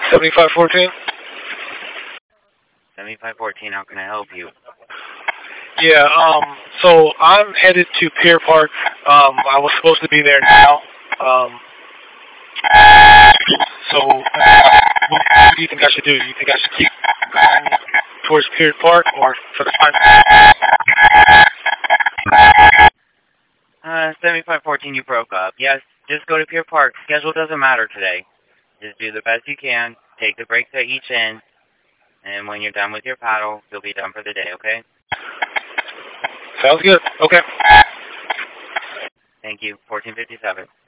7514? 7514, how can I help you? Yeah, so I'm headed to Pier Park. I was supposed to be there now. So, what do you think I should do? Do you think I should keep going towards Pier Park or for the time? 7514, you broke up. Yes, just go to Pier Park. Schedule doesn't matter today. Just do the best you can. Take the breaks at each end. And when you're done with your paddle, you'll be done for the day, okay? Sounds good. Okay. Thank you. 1457.